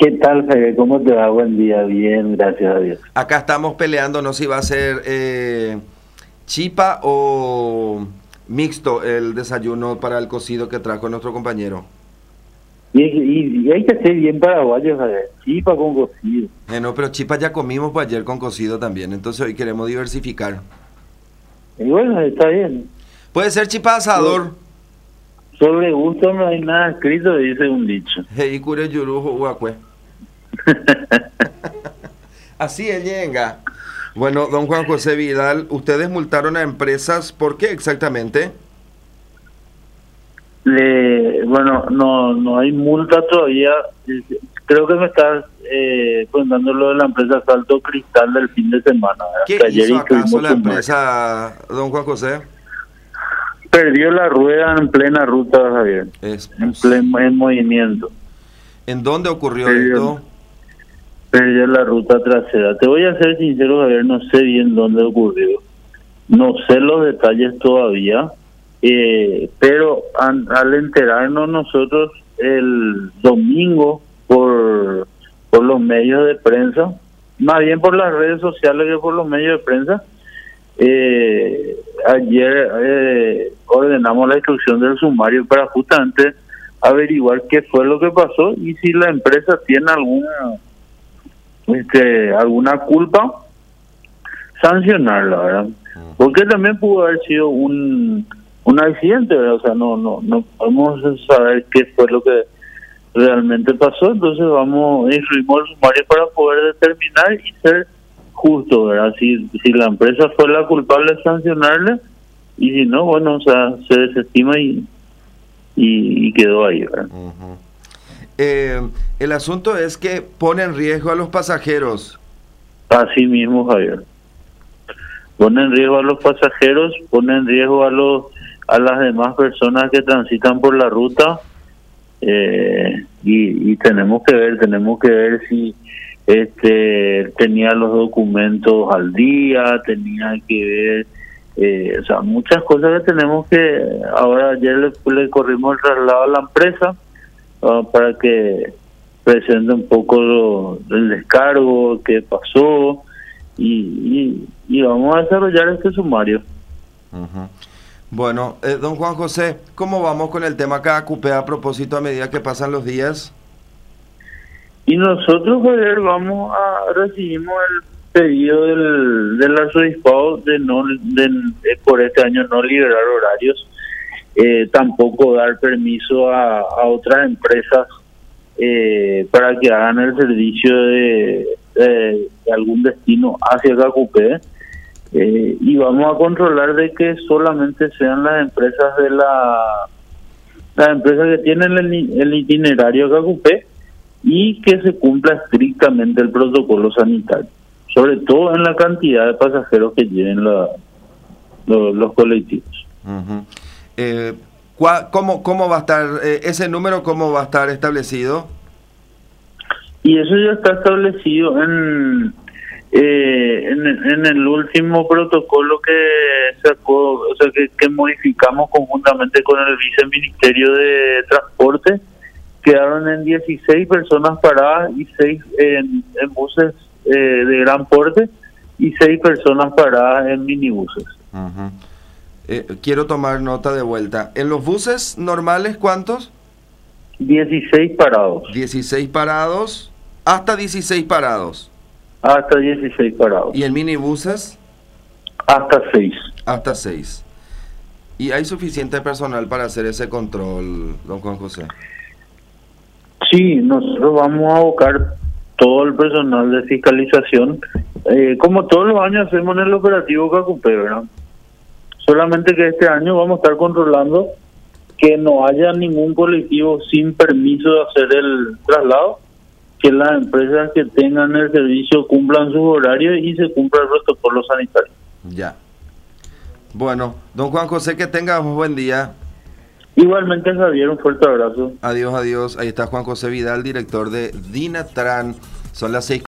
¿Qué tal, Javier? ¿Cómo te va? Buen día. Bien, gracias a Dios. Acá estamos peleándonos si va a ser chipa o mixto el desayuno para el cocido que trajo nuestro compañero. Y hay que ser bien paraguayo, Javier. Chipa con cocido. No, pero chipa ya comimos pues, ayer con cocido también, entonces hoy queremos diversificar. Y bueno, está bien. Puede ser chipa asador. Sobre gusto no hay nada escrito, dice un dicho. Hey, cure yurujo huacue. Así es, yenga. Bueno, don Juan José Vidal, ustedes multaron a empresas, ¿por qué exactamente? Bueno, no hay multa todavía. Creo que me estás contando lo de la empresa Salto Cristal del fin de semana, ¿verdad? ¿Qué Que ayer hizo acaso la sumario. empresa, don Juan José? Perdió la rueda en plena ruta, Javier. En movimiento. ¿En dónde ocurrió Perdió. esto? Perdió la ruta trasera. Te voy a ser sincero, Javier, no sé bien dónde ocurrió. No sé los detalles todavía, pero al enterarnos nosotros el domingo por los medios de prensa, más bien por las redes sociales que por los medios de prensa, ayer ordenamos la instrucción del sumario para justamente averiguar qué fue lo que pasó y si la empresa tiene alguna culpa, sancionarla, ¿verdad? Porque también pudo haber sido un accidente, ¿verdad? O sea, no podemos saber qué fue lo que realmente pasó, entonces instruimos el sumario para poder determinar y ser justo, ¿verdad? Si la empresa fue la culpable, sancionarle, y si no, bueno, o sea, se desestima y quedó ahí, ¿verdad? El asunto es que pone en riesgo a los pasajeros. Así mismo, Javier. Pone en riesgo a los pasajeros, pone en riesgo a las demás personas que transitan por la ruta, y tenemos que ver si tenía los documentos al día, tenía que ver, o sea, muchas cosas que tenemos que, ahora ayer le corrimos el traslado a la empresa para que presente un poco el descargo, qué pasó, y vamos a desarrollar este sumario. Bueno, don Juan José, ¿cómo vamos con el tema KQP a propósito a medida que pasan los días? Y nosotros, Javier, recibimos el pedido del arzobispado de por este año no liberar horarios, tampoco dar permiso a otras empresas para que hagan el servicio de algún destino hacia Cacupé, y vamos a controlar de que solamente sean las empresas las empresas que tienen el itinerario a Cacupé y que se cumpla estrictamente el protocolo sanitario, sobre todo en la cantidad de pasajeros que lleven los colectivos. ¿Cómo va a estar ese número? ¿Cómo va a estar establecido? Y eso ya está establecido en el último protocolo que sacó, o sea, que modificamos conjuntamente con el Viceministerio de Transporte. Quedaron en 16 personas paradas y 6 en buses de gran porte y 6 personas paradas en minibuses. Quiero tomar nota de vuelta. ¿En los buses normales cuántos? 16 parados. 16 parados, hasta 16 parados. Hasta 16 parados. ¿Y en minibuses? Hasta 6. Hasta 6. ¿Y hay suficiente personal para hacer ese control, don Juan José? Sí, nosotros vamos a abocar todo el personal de fiscalización, como todos los años hacemos en el operativo Cacupé, ¿verdad? Solamente que este año vamos a estar controlando que no haya ningún colectivo sin permiso de hacer el traslado, que las empresas que tengan el servicio cumplan sus horarios y se cumpla el protocolo sanitario. Ya. Bueno, don Juan José, que tenga un buen día. Igualmente, Javier, un fuerte abrazo. Adiós, adiós. Ahí está Juan José Vidal, director de Dinatran. Son las 6.